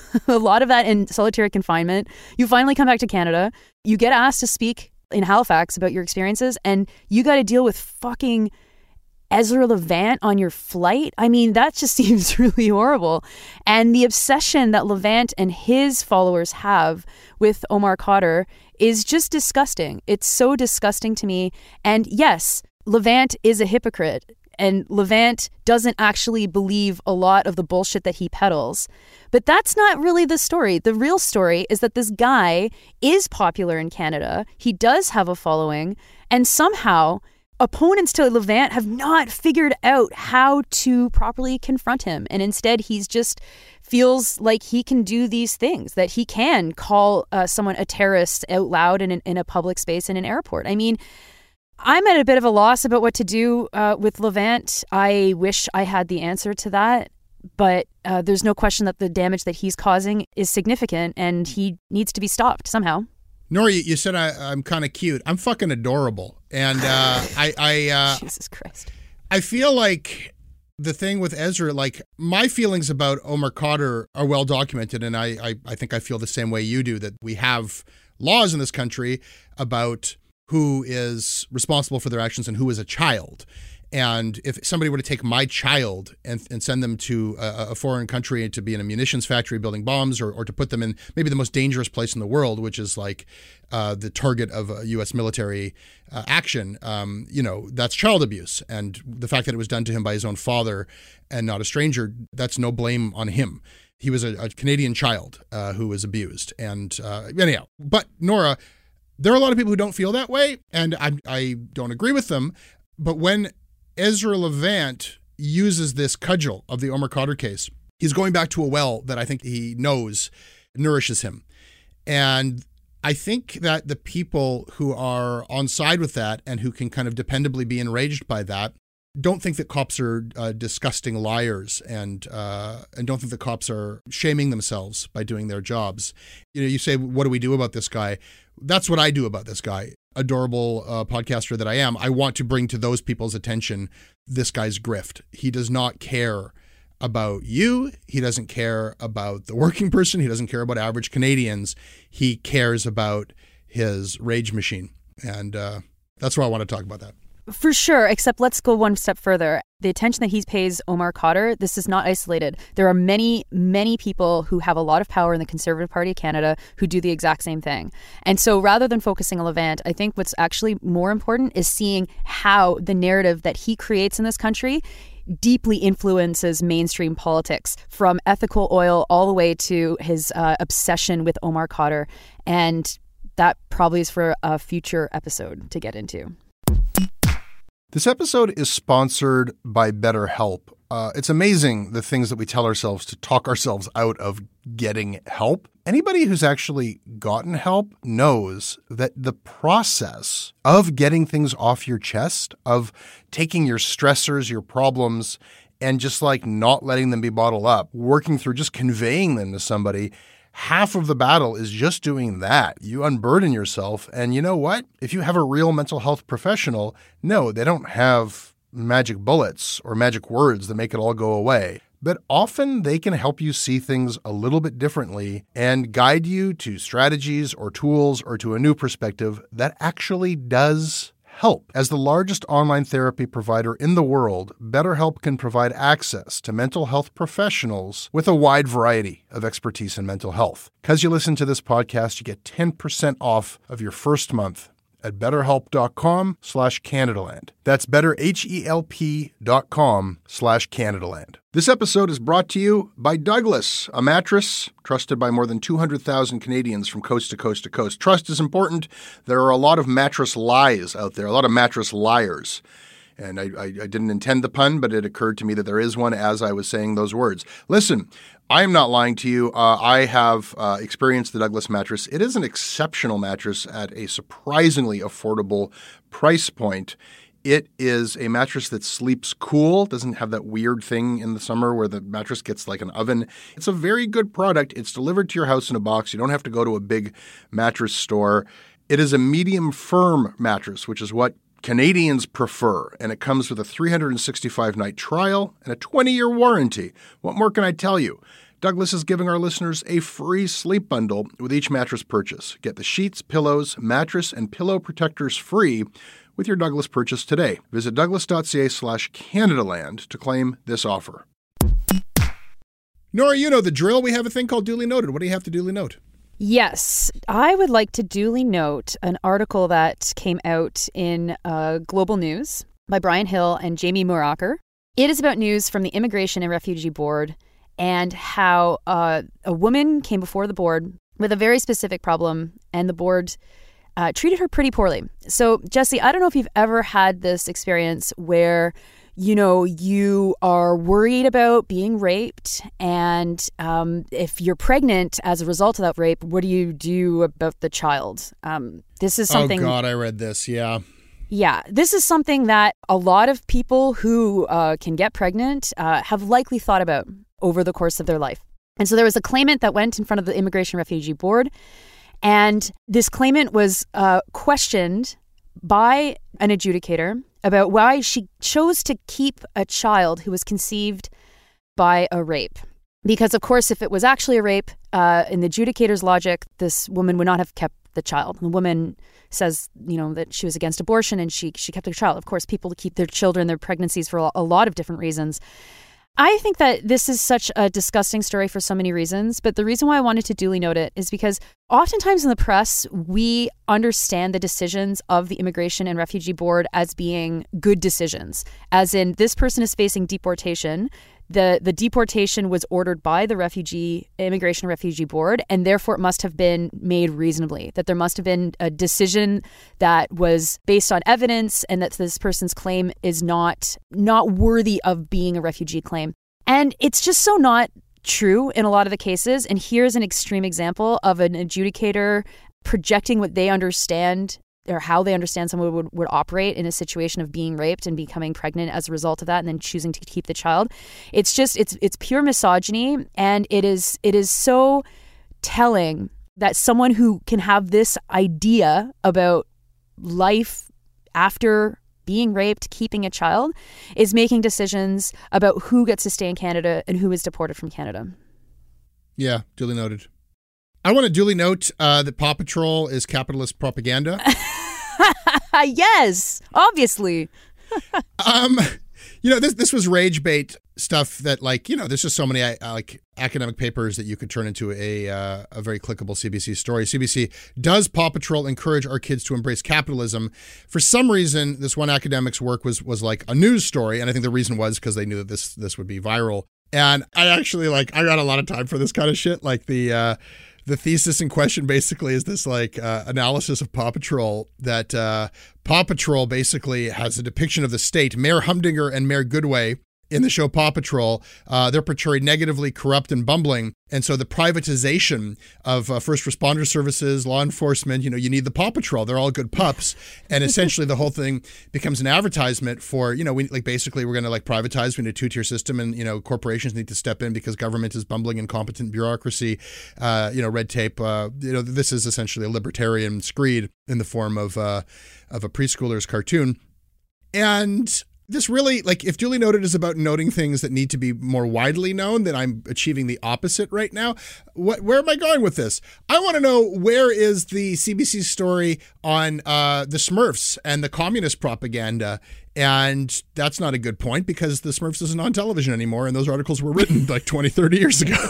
A lot of that in solitary confinement. You finally come back to Canada. You get asked to speak in Halifax about your experiences, and you got to deal with fucking Ezra Levant on your flight. I mean, that just seems really horrible. And the obsession that Levant and his followers have with Omar Khadr is just disgusting. It's so disgusting to me. And yes, Levant is a hypocrite. And Levant doesn't actually believe a lot of the bullshit that he peddles. But that's not really the story. The real story is that this guy is popular in Canada. He does have a following. And somehow, opponents to Levant have not figured out how to properly confront him. And instead, he's just feels like he can do these things, that he can call uh, someone a terrorist out loud in, an, in a public space in an airport. I mean, I'm at a bit of a loss about what to do uh, with Levant. I wish I had the answer to that, but uh, there's no question that the damage that he's causing is significant and he needs to be stopped somehow. Nora, you said I, I'm kind of cute. I'm fucking adorable. And uh, I... I uh, Jesus Christ. I feel like the thing with Ezra, like my feelings about Omar Khadr are well documented, and I, I, I think I feel the same way you do, that we have laws in this country about who is responsible for their actions and who is a child. And if somebody were to take my child and, and send them to a, a foreign country to be in a munitions factory building bombs, or, or to put them in maybe the most dangerous place in the world, which is like uh, the target of a U S military uh, action, um, you know, that's child abuse. And the fact that it was done to him by his own father and not a stranger, that's no blame on him. He was a, a Canadian child uh, who was abused. And uh, anyhow, but Nora, there are a lot of people who don't feel that way, and I, I don't agree with them. But when Ezra Levant uses this cudgel of the Omar Khadr case, he's going back to a well that I think he knows nourishes him. And I think that the people who are on side with that and who can kind of dependably be enraged by that don't think that cops are uh, disgusting liars, and uh, and don't think the cops are shaming themselves by doing their jobs. You know, you say, what do we do about this guy? That's what I do about this guy. Adorable uh, podcaster that I am, I want to bring to those people's attention this guy's grift. He does not care about you. He doesn't care about the working person. He doesn't care about average Canadians. He cares about his rage machine. And uh, that's why I want to talk about that. For sure, except let's go one step further. The attention that he pays Omar Khadr, this is not isolated. There are many, many people who have a lot of power in the Conservative Party of Canada who do the exact same thing. And so rather than focusing on Levant, I think what's actually more important is seeing how the narrative that he creates in this country deeply influences mainstream politics, from ethical oil all the way to his uh, obsession with Omar Khadr. And that probably is for a future episode to get into. This episode is sponsored by BetterHelp. Uh, it's amazing the things that we tell ourselves to talk ourselves out of getting help. Anybody who's actually gotten help knows that the process of getting things off your chest, of taking your stressors, your problems, and just like not letting them be bottled up, working through just conveying them to somebody, half of the battle is just doing that. You unburden yourself. And you know what? If you have a real mental health professional, no, they don't have magic bullets or magic words that make it all go away. But often they can help you see things a little bit differently and guide you to strategies or tools or to a new perspective that actually does help. As the largest online therapy provider in the world, BetterHelp can provide access to mental health professionals with a wide variety of expertise in mental health. Because you listen to this podcast, you get ten percent off of your first month at betterhelp.com slash Canadaland. That's betterhelp.com slash Canadaland. This episode is brought to you by Douglas, a mattress trusted by more than two hundred thousand Canadians from coast to coast to coast. Trust is important. There are a lot of mattress lies out there, a lot of mattress liars. And I, I, I didn't intend the pun, but it occurred to me that there is one as I was saying those words. Listen, I am not lying to you. Uh, I have uh, experienced the Douglas mattress. It is an exceptional mattress at a surprisingly affordable price point. It is a mattress that sleeps cool, doesn't have that weird thing in the summer where the mattress gets like an oven. It's a very good product. It's delivered to your house in a box. You don't have to go to a big mattress store. It is a medium firm mattress, which is what Canadians prefer, and it comes with a three hundred sixty-five night trial and a twenty-year warranty. What more can I tell you? Douglas is giving our listeners a free sleep bundle with each mattress purchase. Get the sheets, pillows, mattress, and pillow protectors free with your Douglas purchase today. Visit douglas.ca slash Canadaland to claim this offer. Nora, you know the drill. We have a thing called Duly Noted. What do you have to duly note? Yes, I would like to duly note an article that came out in uh, Global News by Brian Hill and Jamie Muracher. It is about news from the Immigration and Refugee Board and how uh, a woman came before the board with a very specific problem, and the board uh, treated her pretty poorly. So, Jesse, I don't know if you've ever had this experience where you know, you are worried about being raped, and um, if you're pregnant as a result of that rape, what do you do about the child? Um, this is something... Oh, God, I read this, yeah. Yeah, this is something that a lot of people who uh, can get pregnant uh, have likely thought about over the course of their life. And so there was a claimant that went in front of the Immigration and Refugee Board, and this claimant was uh, questioned by an adjudicator about why she chose to keep a child who was conceived by a rape. Because, of course, if it was actually a rape, uh, in the adjudicator's logic, this woman would not have kept the child. The woman says, you know, that she was against abortion and she she kept her child. Of course, people keep their children, their pregnancies for a lot of different reasons. I think that this is such a disgusting story for so many reasons, but the reason why I wanted to duly note it is because oftentimes in the press, we understand the decisions of the Immigration and Refugee Board as being good decisions, as in this person is facing deportation. The the deportation was ordered by the Refugee Immigration and Refugee Board, and therefore it must have been made reasonably, that there must have been a decision that was based on evidence and that this person's claim is not not worthy of being a refugee claim. And it's just so not true in a lot of the cases. And here's an extreme example of an adjudicator projecting what they understand or how they understand someone would, would operate in a situation of being raped and becoming pregnant as a result of that and then choosing to keep the child. It's just, it's it's pure misogyny, and it is it is so telling that someone who can have this idea about life after being raped, keeping a child, is making decisions about who gets to stay in Canada and who is deported from Canada. Yeah, duly noted. I want to duly note uh, that Paw Patrol is capitalist propaganda. Yes, obviously. um, you know, this this was rage bait stuff that, like, you know, there's just so many uh, like academic papers that you could turn into a uh, a very clickable C B C story. C B C, does Paw Patrol encourage our kids to embrace capitalism? For some reason, this one academic's work was was like a news story, and I think the reason was because they knew that this this would be viral. And I actually like I got a lot of time for this kind of shit. Like the. Uh, The thesis in question basically is this like uh, analysis of Paw Patrol, that uh, Paw Patrol basically has a depiction of the state. Mayor Humdinger and Mayor Goodway in the show Paw Patrol, uh, they're portrayed negatively, corrupt, and bumbling. And so the privatization of uh, first responder services, law enforcement, you know, you need the Paw Patrol. They're all good pups. And essentially the whole thing becomes an advertisement for, you know, we like basically we're going to like privatize. We need a two-tier system and, you know, corporations need to step in because government is bumbling, incompetent bureaucracy, uh, you know, red tape. Uh, you know, this is essentially a libertarian screed in the form of, uh, of a preschooler's cartoon. And this really, like, if Duly Noted is about noting things that need to be more widely known, then I'm achieving the opposite right now. What, where am I going with this? I want to know, where is the C B C story on uh, the Smurfs and the communist propaganda? And that's not a good point because the Smurfs isn't on television anymore, and those articles were written like twenty, thirty years ago.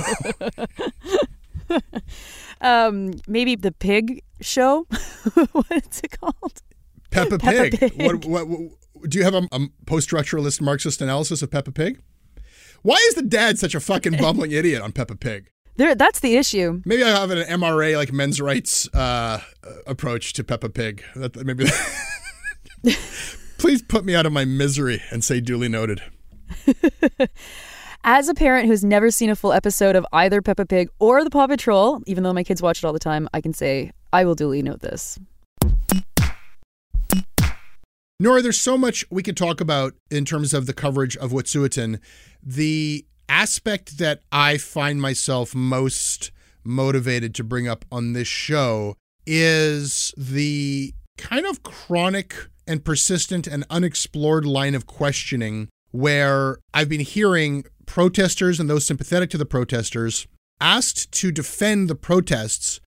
um, maybe the pig show? What's it called? Peppa, Peppa Pig. Pig. What, what, what, do you have a, a post-structuralist Marxist analysis of Peppa Pig? Why is the dad such a fucking bumbling idiot on Peppa Pig? There, that's the issue. Maybe I have an M R A, like men's rights uh, approach to Peppa Pig. That, maybe. Please put me out of my misery and say duly noted. As a parent who's never seen a full episode of either Peppa Pig or the Paw Patrol, even though my kids watch it all the time, I can say I will duly note this. Nora, there's so much we could talk about in terms of the coverage of Wet'suwet'en. The aspect that I find myself most motivated to bring up on this show is the kind of chronic and persistent and unexplored line of questioning where I've been hearing protesters and those sympathetic to the protesters asked to defend the protests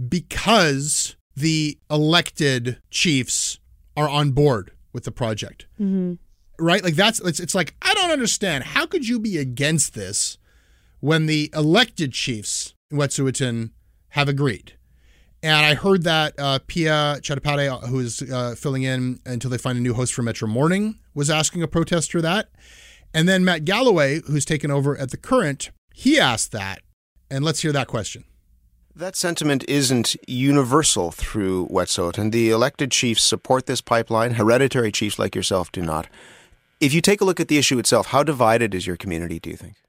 because the elected chiefs are on board with the project. Mm-hmm. Right? Like that's, it's, it's like, I don't understand. How could you be against this when the elected chiefs in Wet'suwet'en have agreed? And I heard that uh, Pia Chattopadhyay, who is uh, filling in until they find a new host for Metro Morning, was asking a protester that. And then Matt Galloway, who's taken over at The Current, he asked that. And let's hear that question. That sentiment isn't universal through Wet'suwet'en. The elected chiefs support this pipeline. Hereditary chiefs like yourself do not. If you take a look at the issue itself, how divided is your community, do you think?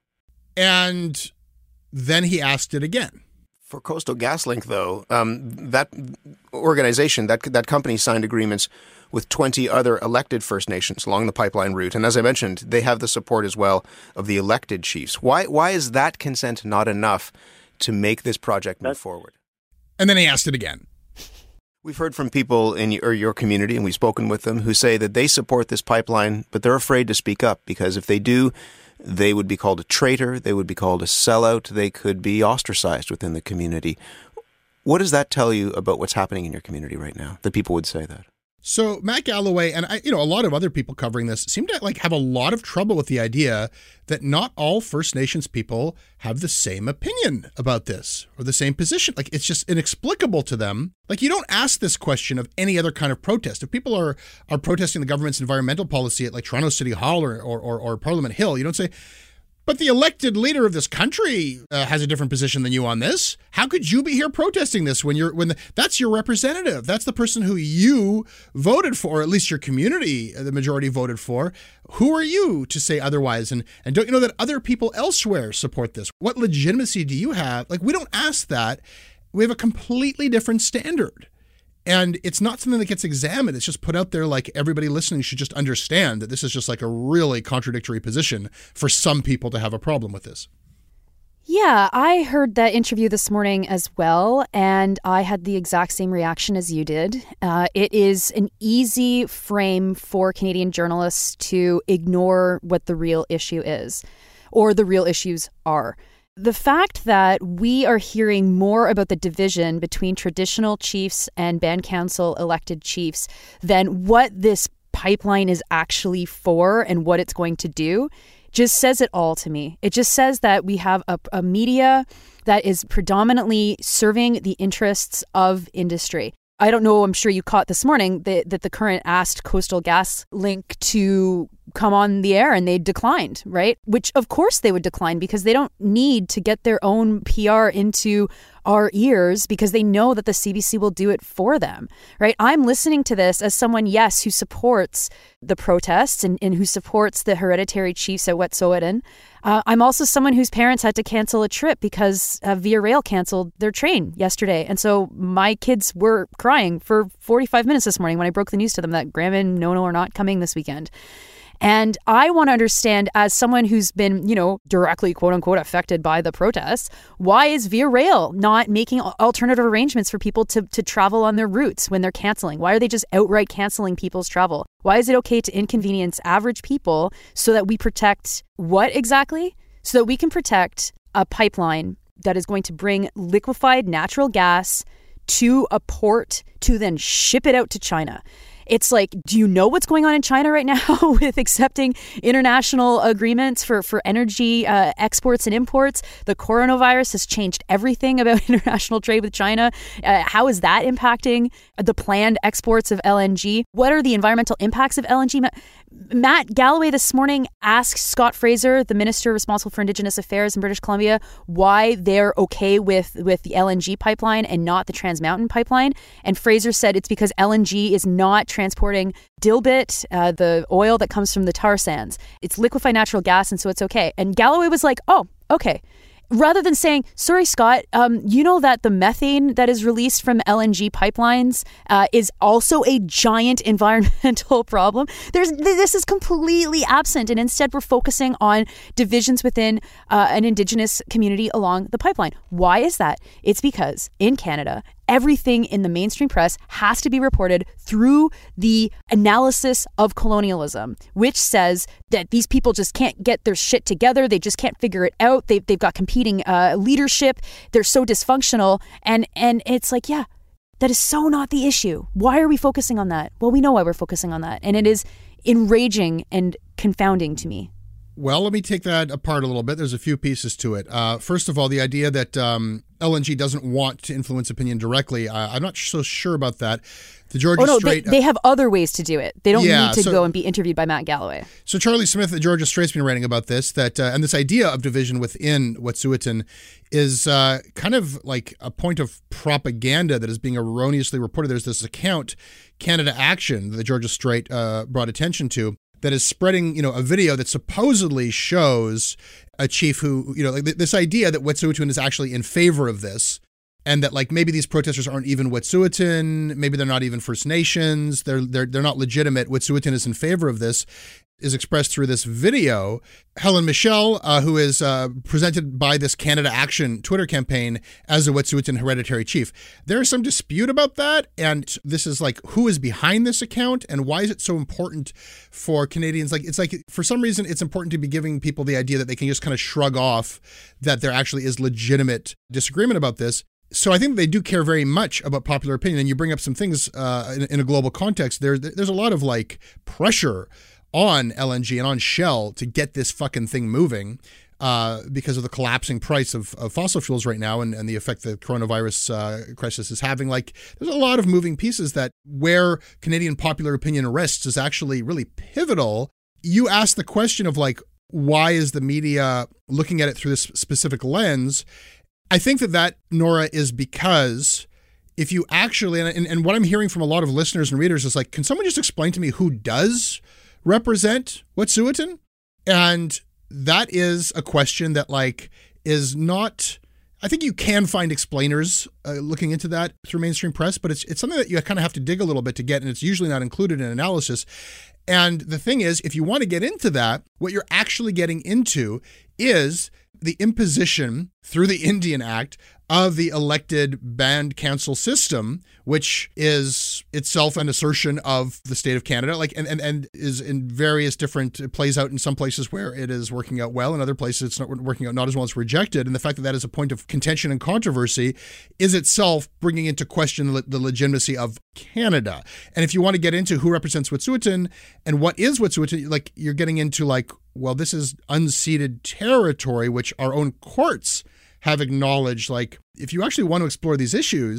And then he asked it again. For Coastal GasLink, though, um, that organization, that that company signed agreements with twenty other elected First Nations along the pipeline route. And as I mentioned, they have the support as well of the elected chiefs. Why, why is that consent not enough to make this project move forward? And then he asked it again. We've heard from people in your, your community, and we've spoken with them, who say that they support this pipeline, but they're afraid to speak up because if they do, they would be called a traitor, they would be called a sellout, they could be ostracized within the community. What does that tell you about what's happening in your community right now, that people would say that? So Matt Galloway and I, you know, a lot of other people covering this seem to like have a lot of trouble with the idea that not all First Nations people have the same opinion about this or the same position. Like it's just inexplicable to them. Like you don't ask this question of any other kind of protest. If people are are protesting the government's environmental policy at like Toronto City Hall or or, or, or Parliament Hill, you don't say, but the elected leader of this country uh, has a different position than you on this. How could you be here protesting this when you're when the, that's your representative? That's the person who you voted for, or at least your community, the majority voted for. Who are you to say otherwise? And and don't you know that other people elsewhere support this? What legitimacy do you have? Like we don't ask that. We have a completely different standard. And it's not something that gets examined. It's just put out there like everybody listening should just understand that this is just like a really contradictory position for some people to have a problem with this. Yeah, I heard that interview this morning as well, and I had the exact same reaction as you did. Uh, it is an easy frame for Canadian journalists to ignore what the real issue is, or the real issues are. The fact that we are hearing more about the division between traditional chiefs and band council elected chiefs than what this pipeline is actually for and what it's going to do just says it all to me. It just says that we have a, a media that is predominantly serving the interests of industry. I don't know, I'm sure you caught this morning that, that the Current asked Coastal GasLink to come on the air and they declined, right? Which of course they would decline because they don't need to get their own P R into our ears because they know that the C B C will do it for them, right? I'm listening to this as someone, yes, who supports the protests and, and who supports the hereditary chiefs at Wet'suwet'en. Uh, I'm also someone whose parents had to cancel a trip because uh, Via Rail canceled their train yesterday. And so my kids were crying for forty-five minutes this morning when I broke the news to them that Graham and Nono are not coming this weekend. And I want to understand, as someone who's been, you know, directly, quote unquote, affected by the protests, why is Via Rail not making alternative arrangements for people to, to travel on their routes when they're canceling? Why are they just outright canceling people's travel? Why is it okay to inconvenience average people so that we protect what exactly? So that we can protect a pipeline that is going to bring liquefied natural gas to a port to then ship it out to China. It's like, do you know what's going on in China right now with accepting international agreements for, for energy uh, exports and imports? The coronavirus has changed everything about international trade with China. Uh, how is that impacting the planned exports of L N G? What are the environmental impacts of L N G? Matt Galloway this morning asked Scott Fraser, the minister responsible for Indigenous Affairs in British Columbia, why they're okay with, with the L N G pipeline and not the Trans Mountain pipeline. And Fraser said it's because L N G is not transporting dilbit, uh, the oil that comes from the tar sands. It's liquefied natural gas, and so it's okay. And Galloway was like, oh, okay. Rather than saying, sorry, Scott, um, you know that the methane that is released from L N G pipelines uh, is also a giant environmental problem. There's This is completely absent. And instead, we're focusing on divisions within uh, an Indigenous community along the pipeline. Why is that? It's because in Canada, everything in the mainstream press has to be reported through the analysis of colonialism, which says that these people just can't get their shit together. They just can't figure it out. They've, they've got competing uh, leadership. They're so dysfunctional. And, and it's like, yeah, that is so not the issue. Why are we focusing on that? Well, we know why we're focusing on that. And it is enraging and confounding to me. Well, let me take that apart a little bit. There's a few pieces to it. Uh, first of all, the idea that um, L N G doesn't want to influence opinion directly, uh, I'm not so sure about that. The Georgia oh, no, Strait... They, they have other ways to do it. They don't yeah, need to so, go and be interviewed by Matt Galloway. So Charlie Smith at Georgia Strait's been writing about this, that uh, and this idea of division within Wet'suwet'en is uh, kind of like a point of propaganda that is being erroneously reported. There's this account, Canada Action, that the Georgia Strait uh, brought attention to, that is spreading, you know, a video that supposedly shows a chief who, you know, like this idea that Wet'suwet'en is actually in favor of this, and that like maybe these protesters aren't even Wet'suwet'en, maybe they're not even First Nations, they're they're they're not legitimate. Wet'suwet'en is in favor of this, is expressed through this video. Helen Michelle, uh, who is uh, presented by this Canada Action Twitter campaign as a Wet'suwet'en hereditary chief. There is some dispute about that, and this is like, who is behind this account, and why is it so important for Canadians? Like, it's like, for some reason, it's important to be giving people the idea that they can just kind of shrug off that there actually is legitimate disagreement about this. So I think they do care very much about popular opinion, and you bring up some things uh, in, in a global context. There, there's a lot of like pressure on L N G and on Shell to get this fucking thing moving uh, because of the collapsing price of, of fossil fuels right now and, and the effect the coronavirus uh, crisis is having. Like, there's a lot of moving pieces that where Canadian popular opinion rests is actually really pivotal. You asked the question of like, why is the media looking at it through this specific lens? I think that that, Nora, is because if you actually, and, and what I'm hearing from a lot of listeners and readers is like, can someone just explain to me who does represent Wet'suwet'en? And that is a question that like is not, I think you can find explainers uh, looking into that through mainstream press, but it's it's something that you kind of have to dig a little bit to get, and it's usually not included in analysis. And the thing is, if you want to get into that, what you're actually getting into is the imposition through the Indian Act of the elected band council system, which is itself an assertion of the state of Canada, like and, and, and is in various different, it plays out in some places where it is working out well, in other places it's not working out not as well as rejected. And the fact that that is a point of contention and controversy is itself bringing into question the, the legitimacy of Canada. And if you want to get into who represents Wet'suwet'en and what is Wet'suwet'en, like you're getting into like, well, this is unceded territory, which our own courts have acknowledged. Like, if you actually want to explore these issues,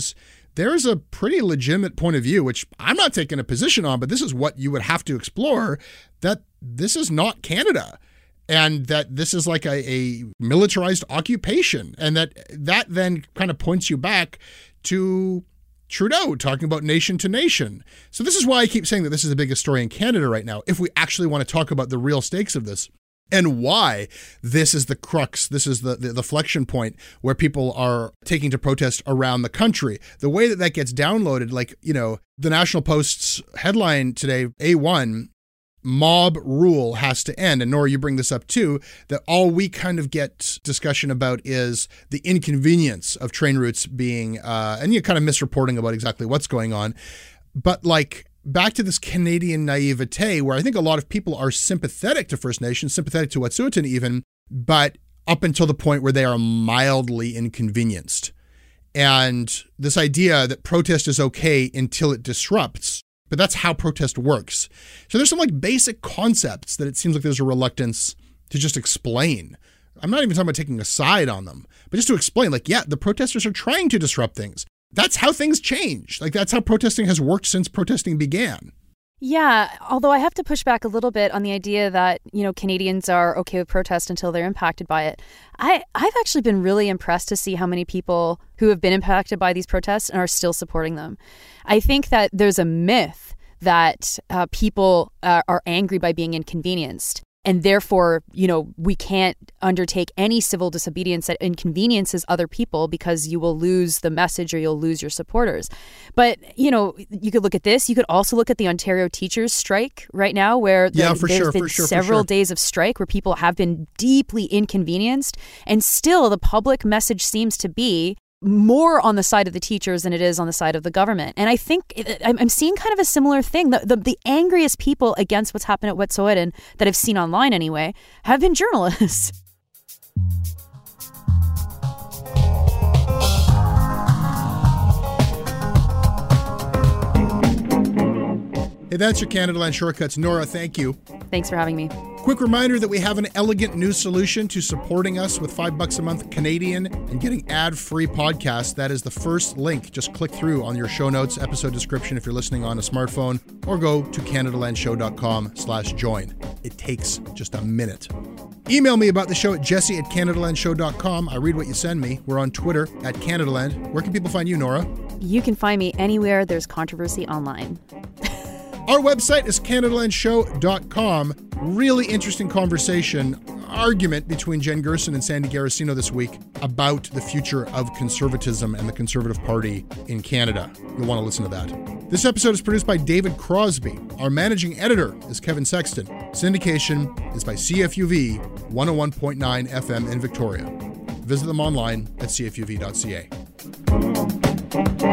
there's a pretty legitimate point of view, which I'm not taking a position on, but this is what you would have to explore, that this is not Canada. And that this is like a, a militarized occupation. And that that then kind of points you back to Trudeau talking about nation to nation. So this is why I keep saying that this is the biggest story in Canada right now, if we actually want to talk about the real stakes of this and why this is the crux, this is the, the, the flexion point where people are taking to protest around the country. The way that that gets downloaded, like, you know, the National Post's headline today, A one, mob rule has to end. And Nora, you bring this up too, that all we kind of get discussion about is the inconvenience of train routes being, uh, and you kind of misreporting about exactly what's going on. But like, back to this Canadian naivete, where I think a lot of people are sympathetic to First Nations, sympathetic to Wet'suwet'en even, but up until the point where they are mildly inconvenienced. And this idea that protest is okay until it disrupts, but that's how protest works. So there's some like basic concepts that it seems like there's a reluctance to just explain. I'm not even talking about taking a side on them, but just to explain, like, yeah, the protesters are trying to disrupt things. That's how things change. Like, that's how protesting has worked since protesting began. Yeah, although I have to push back a little bit on the idea that, you know, Canadians are okay with protest until they're impacted by it. I, I've actually been really impressed to see how many people who have been impacted by these protests and are still supporting them. I think that there's a myth that uh, people uh, are angry by being inconvenienced. And therefore, you know, we can't undertake any civil disobedience that inconveniences other people because you will lose the message or you'll lose your supporters. But, you know, you could look at this. You could also look at the Ontario teachers strike right now, where the, yeah, for there's sure, been for sure, several for sure. days of strike where people have been deeply inconvenienced. And still the public message seems to be more on the side of the teachers than it is on the side of the government. And I think I'm seeing kind of a similar thing. The, the, the angriest people against what's happened at Wet'suwet'en that I've seen online anyway have been journalists. Hey, that's your Canadaland Shortcuts. Nora, thank you. Thanks for having me. Quick reminder that we have an elegant new solution to supporting us with five bucks a month Canadian and getting ad-free podcasts. That is the first link. Just click through on your show notes, episode description if you're listening on a smartphone, or go to canadalandshow.com slash join. It takes just a minute. Email me about the show at jesse at canadalandshow dot com. I read what you send me. We're on Twitter at Canadaland. Where can people find you, Nora? You can find me anywhere there's controversy online. Our website is canadalandshow dot com. Really interesting conversation, argument between Jen Gerson and Sandy Garasino this week about the future of conservatism and the Conservative Party in Canada. You'll want to listen to that. This episode is produced by David Crosby. Our managing editor is Kevin Sexton. Syndication is by C F U V one oh one point nine F M in Victoria. Visit them online at c f u v dot c a.